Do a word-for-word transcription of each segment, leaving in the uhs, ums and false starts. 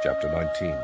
Chapter nineteen.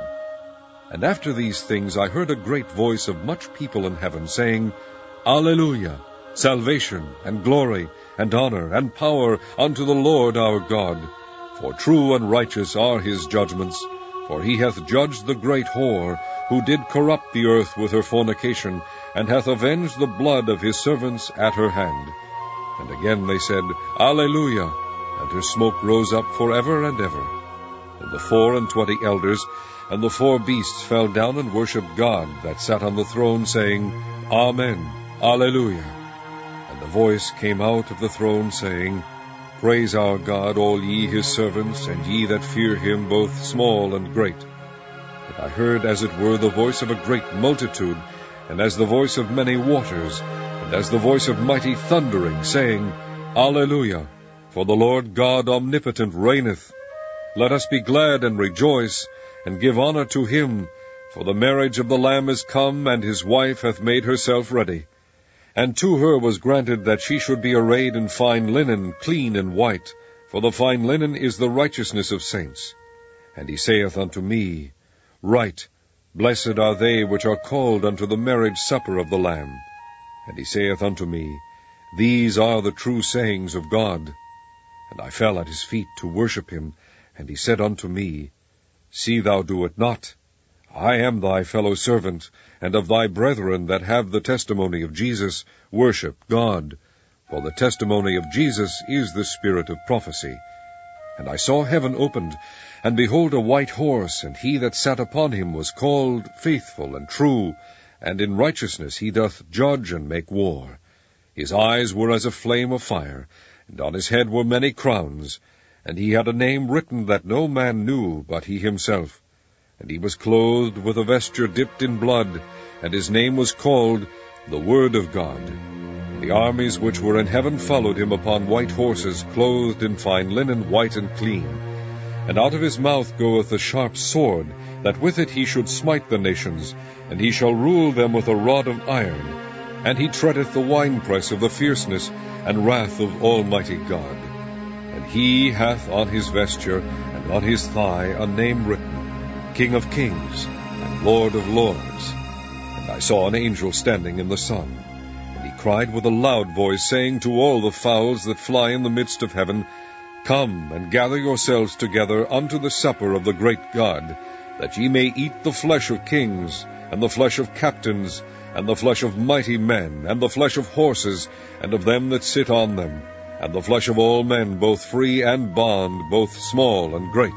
And after these things I heard a great voice of much people in heaven, saying, Alleluia! Salvation, and glory, and honor, and power unto the Lord our God. For true and righteous are his judgments. For he hath judged the great whore, who did corrupt the earth with her fornication, and hath avenged the blood of his servants at her hand. And again they said, Alleluia! And her smoke rose up for ever and ever. And the four and twenty elders and the four beasts fell down and worshipped God that sat on the throne, saying, Amen, Alleluia. And the voice came out of the throne, saying, Praise our God, all ye his servants, and ye that fear him, both small and great. And I heard as it were the voice of a great multitude, and as the voice of many waters, and as the voice of mighty thundering, saying, Alleluia, for the Lord God omnipotent reigneth. Let us be glad and rejoice, and give honor to him, for the marriage of the Lamb is come, and his wife hath made herself ready. And to her was granted that she should be arrayed in fine linen, clean and white, for the fine linen is the righteousness of saints. And he saith unto me, Write, Blessed are they which are called unto the marriage supper of the Lamb. And he saith unto me, These are the true sayings of God. And I fell at his feet to worship him, and he said unto me, See thou do it not. I am thy fellow servant, and of thy brethren that have the testimony of Jesus, worship God. For the testimony of Jesus is the spirit of prophecy. And I saw heaven opened, and behold a white horse, and he that sat upon him was called Faithful and True, and in righteousness he doth judge and make war. His eyes were as a flame of fire, and on his head were many crowns, and he had a name written that no man knew but he himself. And he was clothed with a vesture dipped in blood, and his name was called the Word of God. And the armies which were in heaven followed him upon white horses, clothed in fine linen, white and clean. And out of his mouth goeth a sharp sword, that with it he should smite the nations, and he shall rule them with a rod of iron. And he treadeth the winepress of the fierceness and wrath of Almighty God. And he hath on his vesture and on his thigh a name written, King of kings, and Lord of lords. And I saw an angel standing in the sun, and he cried with a loud voice, saying to all the fowls that fly in the midst of heaven, Come and gather yourselves together unto the supper of the great God, that ye may eat the flesh of kings, and the flesh of captains, and the flesh of mighty men, and the flesh of horses, and of them that sit on them, and the flesh of all men, both free and bond, both small and great.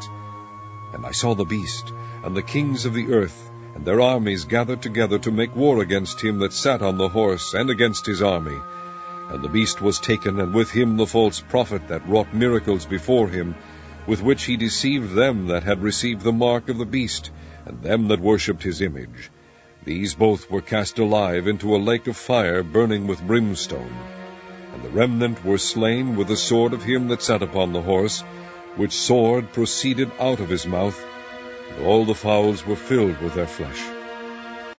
And I saw the beast, and the kings of the earth, and their armies gathered together to make war against him that sat on the horse, and against his army. And the beast was taken, and with him the false prophet that wrought miracles before him, with which he deceived them that had received the mark of the beast, and them that worshipped his image. These both were cast alive into a lake of fire burning with brimstone. And the remnant were slain with the sword of him that sat upon the horse, which sword proceeded out of his mouth, and all the fowls were filled with their flesh.